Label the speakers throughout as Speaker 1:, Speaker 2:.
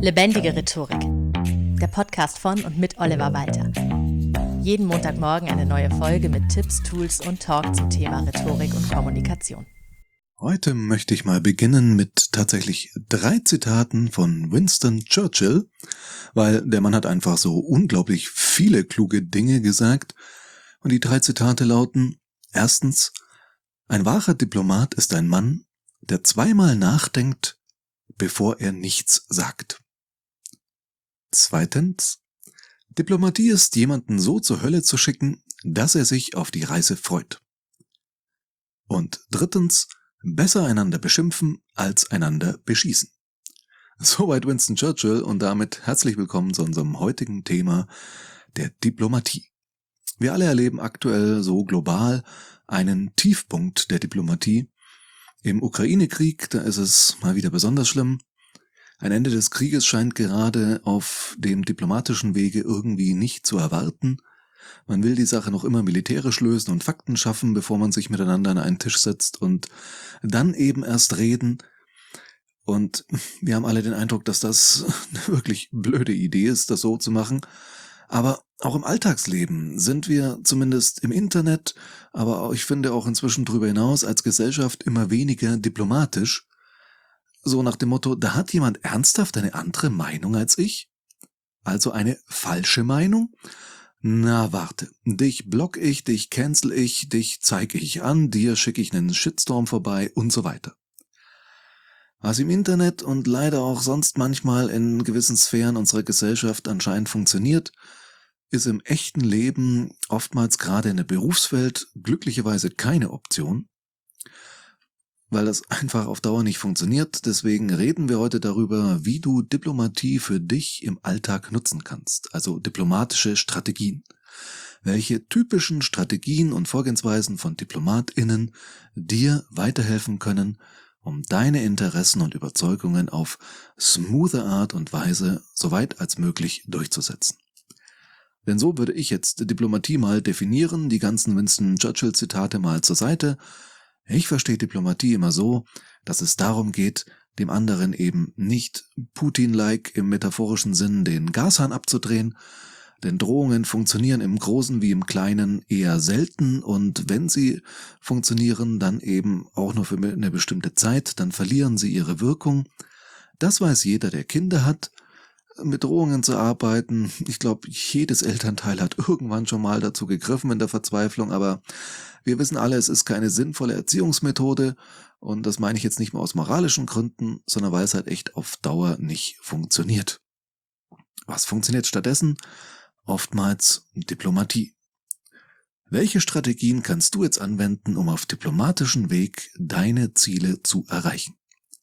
Speaker 1: Lebendige Rhetorik. Der Podcast von und mit Oliver Walter. Jeden Montagmorgen eine neue Folge mit Tipps, Tools und Talk zum Thema Rhetorik und Kommunikation.
Speaker 2: Heute möchte ich mal beginnen mit tatsächlich 3 Zitaten von Winston Churchill, weil der Mann hat einfach so unglaublich viele kluge Dinge gesagt. Und die 3 Zitate lauten: Erstens, ein wahrer Diplomat ist ein Mann, der zweimal nachdenkt, bevor er nichts sagt. Zweitens, Diplomatie ist, jemanden so zur Hölle zu schicken, dass er sich auf die Reise freut. Und drittens, besser einander beschimpfen, als einander beschießen. Soweit Winston Churchill und damit herzlich willkommen zu unserem heutigen Thema der Diplomatie. Wir alle erleben aktuell so global einen Tiefpunkt der Diplomatie. Im Ukraine-Krieg, da ist es mal wieder besonders schlimm. Ein Ende des Krieges scheint gerade auf dem diplomatischen Wege irgendwie nicht zu erwarten. Man will die Sache noch immer militärisch lösen und Fakten schaffen, bevor man sich miteinander an einen Tisch setzt und dann eben erst reden. Und wir haben alle den Eindruck, dass das eine wirklich blöde Idee ist, das so zu machen. Aber auch im Alltagsleben sind wir zumindest im Internet, aber ich finde auch inzwischen darüber hinaus als Gesellschaft immer weniger diplomatisch. So nach dem Motto, da hat jemand ernsthaft eine andere Meinung als ich? Also eine falsche Meinung? Na warte, dich block ich, dich cancel ich, dich zeige ich an, dir schicke ich einen Shitstorm vorbei und so weiter. Was im Internet und leider auch sonst manchmal in gewissen Sphären unserer Gesellschaft anscheinend funktioniert, ist im echten Leben oftmals gerade in der Berufswelt glücklicherweise keine Option, weil das einfach auf Dauer nicht funktioniert. Deswegen reden wir heute darüber, wie du Diplomatie für dich im Alltag nutzen kannst, also diplomatische Strategien. Welche typischen Strategien und Vorgehensweisen von DiplomatInnen dir weiterhelfen können, um deine Interessen und Überzeugungen auf smoothe Art und Weise so weit als möglich durchzusetzen. Denn so würde ich jetzt Diplomatie mal definieren, die ganzen Winston Churchill-Zitate mal zur Seite. Ich verstehe Diplomatie immer so, dass es darum geht, dem anderen eben nicht Putin-like im metaphorischen Sinn den Gashahn abzudrehen, denn Drohungen funktionieren im Großen wie im Kleinen eher selten und wenn sie funktionieren, dann eben auch nur für eine bestimmte Zeit, dann verlieren sie ihre Wirkung. Das weiß jeder, der Kinder hat. Mit Drohungen zu arbeiten, ich glaube, jedes Elternteil hat irgendwann schon mal dazu gegriffen in der Verzweiflung, aber wir wissen alle, es ist keine sinnvolle Erziehungsmethode und das meine ich jetzt nicht nur aus moralischen Gründen, sondern weil es halt echt auf Dauer nicht funktioniert. Was funktioniert stattdessen? Oftmals Diplomatie. Welche Strategien kannst du jetzt anwenden, um auf diplomatischen Weg deine Ziele zu erreichen?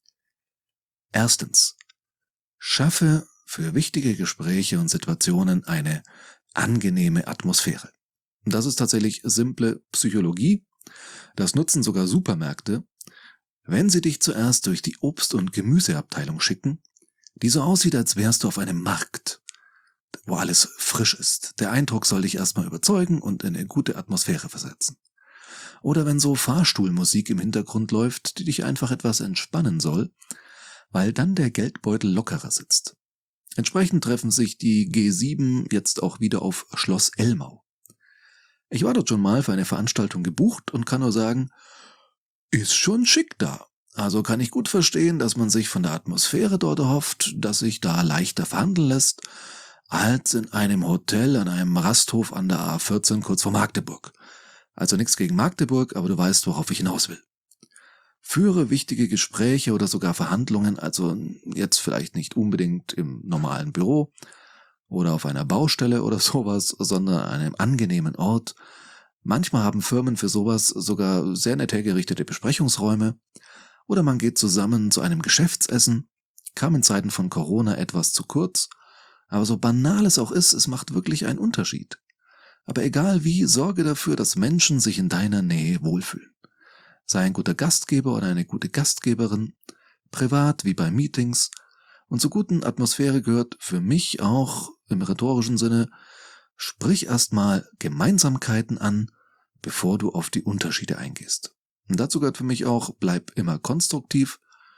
Speaker 2: Erstens, schaffe für wichtige Gespräche und Situationen eine angenehme Atmosphäre. Das ist tatsächlich simple Psychologie. Das nutzen sogar Supermärkte. Wenn sie dich zuerst durch die Obst- und Gemüseabteilung schicken, die so aussieht, als wärst du auf einem Markt, wo alles frisch ist. Der Eindruck soll dich erstmal überzeugen und in eine gute Atmosphäre versetzen. Oder wenn so Fahrstuhlmusik im Hintergrund läuft, die dich einfach etwas entspannen soll, weil dann der Geldbeutel lockerer sitzt. Entsprechend treffen sich die G7 jetzt auch wieder auf Schloss Elmau. Ich war dort schon mal für eine Veranstaltung gebucht und kann nur sagen, ist schon schick da. Also kann ich gut verstehen, dass man sich von der Atmosphäre dort erhofft, dass sich da leichter verhandeln lässt, als in einem Hotel an einem Rasthof an der A14 kurz vor Magdeburg. Also nichts gegen Magdeburg, aber du weißt, worauf ich hinaus will. Führe wichtige Gespräche oder sogar Verhandlungen, also jetzt vielleicht nicht unbedingt im normalen Büro oder auf einer Baustelle oder sowas, sondern an einem angenehmen Ort. Manchmal haben Firmen für sowas sogar sehr nett hergerichtete Besprechungsräume oder man geht zusammen zu einem Geschäftsessen, kam in Zeiten von Corona etwas zu kurz, aber so banal es auch ist, es macht wirklich einen Unterschied. Aber egal wie, sorge dafür, dass Menschen sich in deiner Nähe wohlfühlen. Sei ein guter Gastgeber oder eine gute Gastgeberin, privat wie bei Meetings. Und zur guten Atmosphäre gehört für mich auch im rhetorischen Sinne, sprich erstmal Gemeinsamkeiten an, bevor du auf die Unterschiede eingehst. Und dazu gehört für mich auch, bleib immer konstruktiv,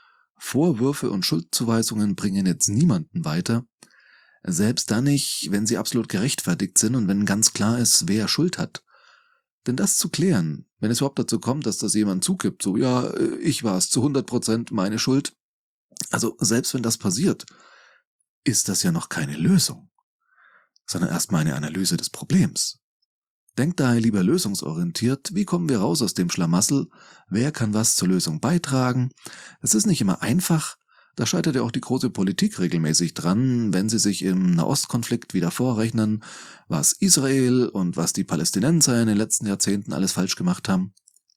Speaker 2: Vorwürfe und Schuldzuweisungen bringen jetzt niemanden weiter, selbst dann nicht, wenn sie absolut gerechtfertigt sind und wenn ganz klar ist, wer Schuld hat. Denn das zu klären, wenn es überhaupt dazu kommt, dass das jemand zugibt, so ja, ich war es zu 100% meine Schuld, also selbst wenn das passiert, ist das ja noch keine Lösung, sondern erstmal eine Analyse des Problems. Denkt daher lieber lösungsorientiert, wie kommen wir raus aus dem Schlamassel, wer kann was zur Lösung beitragen. Es ist nicht immer einfach, da scheitert ja auch die große Politik regelmäßig dran, wenn sie sich im Nahostkonflikt wieder vorrechnen, was Israel und was die Palästinenser in den letzten Jahrzehnten alles falsch gemacht haben.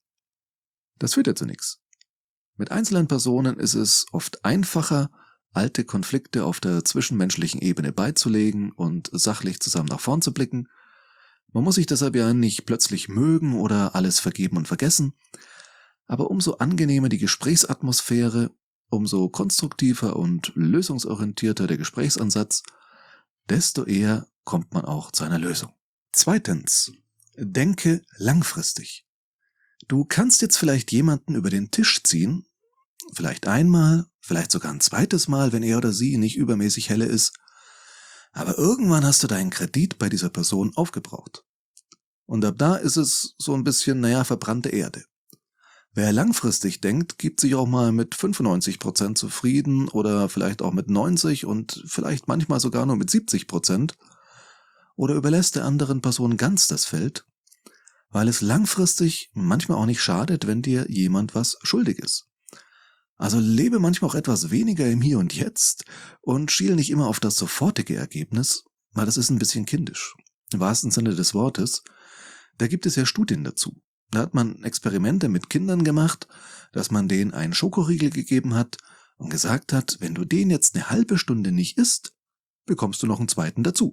Speaker 2: Das führt ja zu nichts. Mit einzelnen Personen ist es oft einfacher, alte Konflikte auf der zwischenmenschlichen Ebene beizulegen und sachlich zusammen nach vorn zu blicken. Man muss sich deshalb ja nicht plötzlich mögen oder alles vergeben und vergessen, aber umso angenehmer die Gesprächsatmosphäre, umso konstruktiver und lösungsorientierter der Gesprächsansatz, desto eher kommt man auch zu einer Lösung. Zweitens, denke langfristig. Du kannst jetzt vielleicht jemanden über den Tisch ziehen, vielleicht einmal, vielleicht sogar ein zweites Mal, wenn er oder sie nicht übermäßig helle ist, aber irgendwann hast du deinen Kredit bei dieser Person aufgebraucht. Und ab da ist es so ein bisschen, verbrannte Erde. Wer langfristig denkt, gibt sich auch mal mit 95% zufrieden oder vielleicht auch mit 90% und vielleicht manchmal sogar nur mit 70% oder überlässt der anderen Person ganz das Feld, weil es langfristig manchmal auch nicht schadet, wenn dir jemand was schuldig ist. Also lebe manchmal auch etwas weniger im Hier und Jetzt und schiel nicht immer auf das sofortige Ergebnis, weil das ist ein bisschen kindisch. Im wahrsten Sinne des Wortes. Da gibt es ja Studien dazu. Da hat man Experimente mit Kindern gemacht, dass man denen einen Schokoriegel gegeben hat und gesagt hat, wenn du den jetzt eine halbe Stunde nicht isst, bekommst du noch einen zweiten dazu.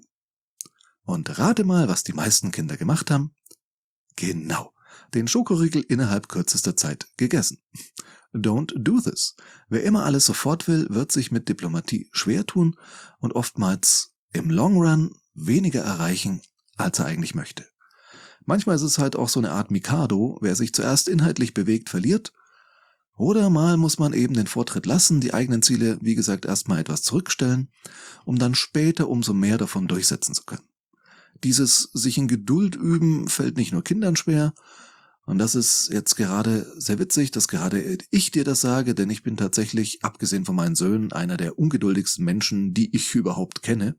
Speaker 2: Und rate mal, was die meisten Kinder gemacht haben. Genau, den Schokoriegel innerhalb kürzester Zeit gegessen. Don't do this. Wer immer alles sofort will, wird sich mit Diplomatie schwer tun und oftmals im Long Run weniger erreichen, als er eigentlich möchte. Manchmal ist es halt auch so eine Art Mikado, wer sich zuerst inhaltlich bewegt, verliert. Oder mal muss man eben den Vortritt lassen, die eigenen Ziele, wie gesagt, erstmal etwas zurückstellen, um dann später umso mehr davon durchsetzen zu können. Dieses sich in Geduld üben fällt nicht nur Kindern schwer, und das ist jetzt gerade sehr witzig, dass gerade ich dir das sage, denn ich bin tatsächlich, abgesehen von meinen Söhnen, einer der ungeduldigsten Menschen, die ich überhaupt kenne.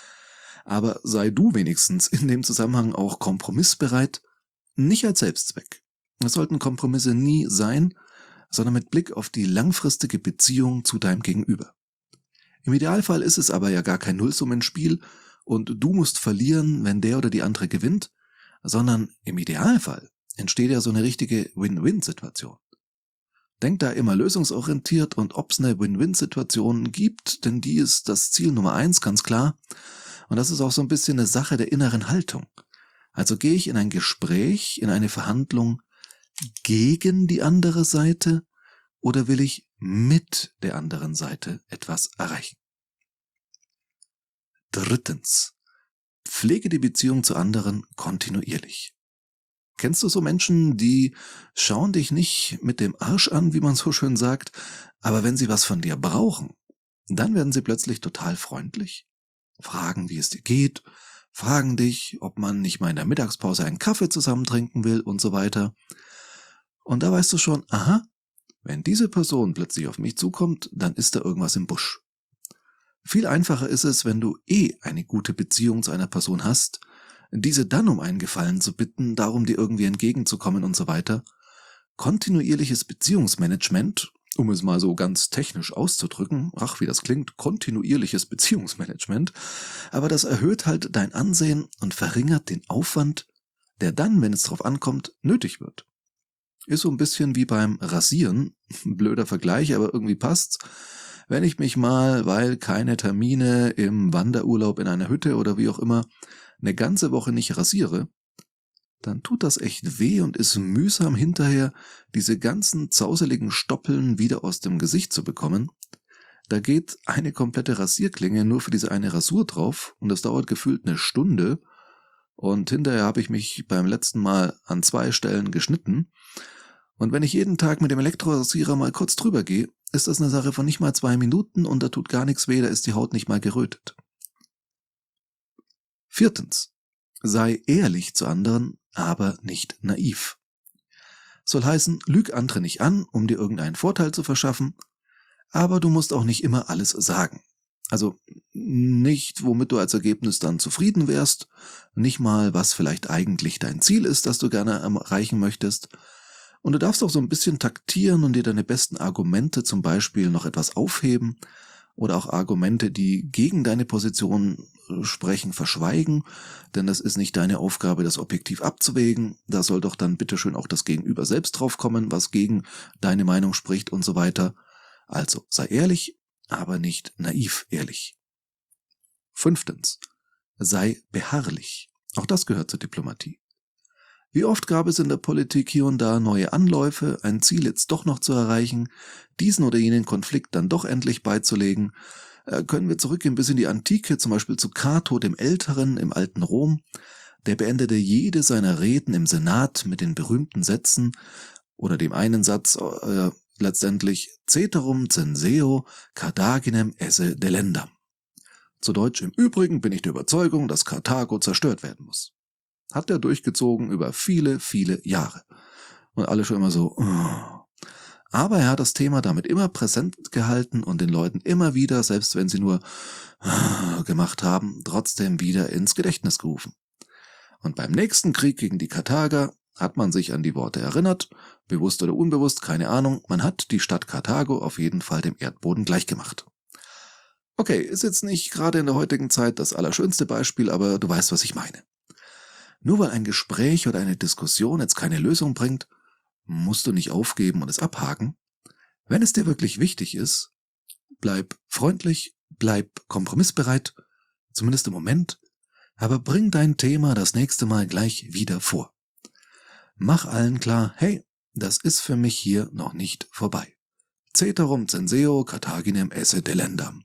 Speaker 2: Aber sei du wenigstens in dem Zusammenhang auch kompromissbereit, nicht als Selbstzweck. Es sollten Kompromisse nie sein, sondern mit Blick auf die langfristige Beziehung zu deinem Gegenüber. Im Idealfall ist es aber ja gar kein Nullsummenspiel und du musst verlieren, wenn der oder die andere gewinnt, sondern im Idealfall entsteht ja so eine richtige Win-Win-Situation. Denk da immer lösungsorientiert und ob es eine Win-Win-Situation gibt, denn die ist das Ziel Nummer 1, ganz klar. Und das ist auch so ein bisschen eine Sache der inneren Haltung. Also gehe ich in ein Gespräch, in eine Verhandlung gegen die andere Seite oder will ich mit der anderen Seite etwas erreichen? Drittens, pflege die Beziehung zu anderen kontinuierlich. Kennst du so Menschen, die schauen dich nicht mit dem Arsch an, wie man so schön sagt, aber wenn sie was von dir brauchen, dann werden sie plötzlich total freundlich, fragen, wie es dir geht, fragen dich, ob man nicht mal in der Mittagspause einen Kaffee zusammen trinken will und so weiter. Und da weißt du schon, aha, wenn diese Person plötzlich auf mich zukommt, dann ist da irgendwas im Busch. Viel einfacher ist es, wenn du eine gute Beziehung zu einer Person hast, diese dann um einen Gefallen zu bitten, darum dir irgendwie entgegenzukommen und so weiter. Kontinuierliches Beziehungsmanagement, um es mal so ganz technisch auszudrücken, ach wie das klingt, kontinuierliches Beziehungsmanagement, aber das erhöht halt dein Ansehen und verringert den Aufwand, der dann, wenn es drauf ankommt, nötig wird. Ist so ein bisschen wie beim Rasieren, blöder Vergleich, aber irgendwie passt's. Wenn ich mich mal, weil keine Termine im Wanderurlaub in einer Hütte oder wie auch immer, eine ganze Woche nicht rasiere, dann tut das echt weh und ist mühsam hinterher, diese ganzen zauseligen Stoppeln wieder aus dem Gesicht zu bekommen. Da geht eine komplette Rasierklinge nur für diese eine Rasur drauf und das dauert gefühlt eine Stunde und hinterher habe ich mich beim letzten Mal an 2 Stellen geschnitten. Und wenn ich jeden Tag mit dem Elektrorasierer mal kurz drüber gehe, ist das eine Sache von nicht mal 2 Minuten und da tut gar nichts weh, da ist die Haut nicht mal gerötet. 4. Sei ehrlich zu anderen, aber nicht naiv. Soll heißen, lüg andere nicht an, um dir irgendeinen Vorteil zu verschaffen, aber du musst auch nicht immer alles sagen. Also nicht, womit du als Ergebnis dann zufrieden wärst, nicht mal, was vielleicht eigentlich dein Ziel ist, das du gerne erreichen möchtest. Und du darfst auch so ein bisschen taktieren und dir deine besten Argumente zum Beispiel noch etwas aufheben oder auch Argumente, die gegen deine Position sprechen, verschweigen, denn das ist nicht deine Aufgabe, das objektiv abzuwägen. Da soll doch dann bitteschön auch das Gegenüber selbst drauf kommen, was gegen deine Meinung spricht und so weiter. Also sei ehrlich, aber nicht naiv ehrlich. 5. Sei beharrlich. Auch das gehört zur Diplomatie. Wie oft gab es in der Politik hier und da neue Anläufe, ein Ziel jetzt doch noch zu erreichen, diesen oder jenen Konflikt dann doch endlich beizulegen. Können wir zurückgehen bis in die Antike, zum Beispiel zu Cato dem Älteren im alten Rom. Der beendete jede seiner Reden im Senat mit den berühmten Sätzen oder dem einen Satz letztendlich Ceterum censeo Carthaginem esse delendam. Zu Deutsch: Im Übrigen bin ich der Überzeugung, dass Karthago zerstört werden muss. Hat er durchgezogen über viele, viele Jahre. Und alle schon immer so. Aber er hat das Thema damit immer präsent gehalten und den Leuten immer wieder, selbst wenn sie nur gemacht haben, trotzdem wieder ins Gedächtnis gerufen. Und beim nächsten Krieg gegen die Karthager hat man sich an die Worte erinnert, bewusst oder unbewusst, keine Ahnung, man hat die Stadt Karthago auf jeden Fall dem Erdboden gleichgemacht. Okay, ist jetzt nicht gerade in der heutigen Zeit das allerschönste Beispiel, aber du weißt, was ich meine. Nur weil ein Gespräch oder eine Diskussion jetzt keine Lösung bringt, musst du nicht aufgeben und es abhaken. Wenn es dir wirklich wichtig ist, bleib freundlich, bleib kompromissbereit, zumindest im Moment, aber bring dein Thema das nächste Mal gleich wieder vor. Mach allen klar, hey, das ist für mich hier noch nicht vorbei. Ceterum censeo Carthaginem esse delendam.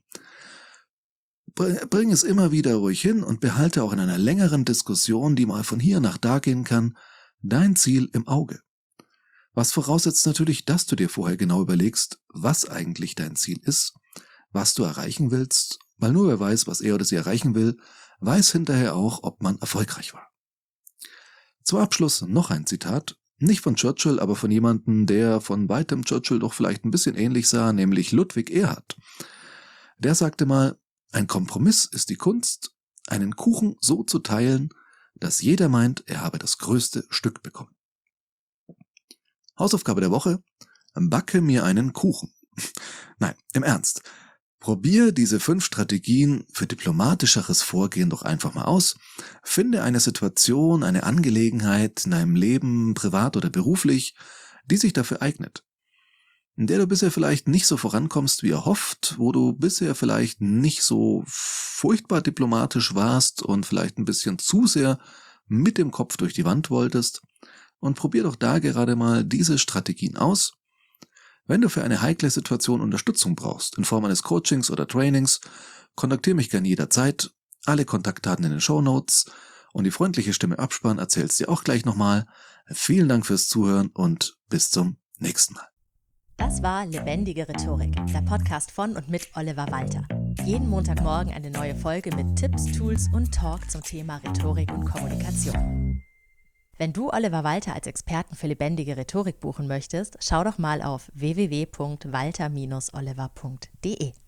Speaker 2: Bring es immer wieder ruhig hin und behalte auch in einer längeren Diskussion, die mal von hier nach da gehen kann, dein Ziel im Auge. Was voraussetzt natürlich, dass du dir vorher genau überlegst, was eigentlich dein Ziel ist, was du erreichen willst, weil nur wer weiß, was er oder sie erreichen will, weiß hinterher auch, ob man erfolgreich war. Zum Abschluss noch ein Zitat, nicht von Churchill, aber von jemandem, der von weitem Churchill doch vielleicht ein bisschen ähnlich sah, nämlich Ludwig Erhard. Der sagte mal: Ein Kompromiss ist die Kunst, einen Kuchen so zu teilen, dass jeder meint, er habe das größte Stück bekommen. Hausaufgabe der Woche: Backe mir einen Kuchen. Nein, im Ernst. Probier diese 5 Strategien für diplomatischeres Vorgehen doch einfach mal aus. Finde eine Situation, eine Angelegenheit in deinem Leben, privat oder beruflich, die sich dafür eignet, in der du bisher vielleicht nicht so vorankommst, wie erhofft, wo du bisher vielleicht nicht so furchtbar diplomatisch warst und vielleicht ein bisschen zu sehr mit dem Kopf durch die Wand wolltest, und probier doch da gerade mal diese Strategien aus. Wenn du für eine heikle Situation Unterstützung brauchst, in Form eines Coachings oder Trainings, kontaktiere mich gerne jederzeit. Alle Kontaktdaten in den Shownotes und die freundliche Stimme Abspann erzählst dir auch gleich nochmal. Vielen Dank fürs Zuhören und bis zum nächsten Mal.
Speaker 1: Das war Lebendige Rhetorik, der Podcast von und mit Oliver Walter. Jeden Montagmorgen eine neue Folge mit Tipps, Tools und Talk zum Thema Rhetorik und Kommunikation. Wenn du Oliver Walter als Experten für lebendige Rhetorik buchen möchtest, schau doch mal auf www.walter-oliver.de.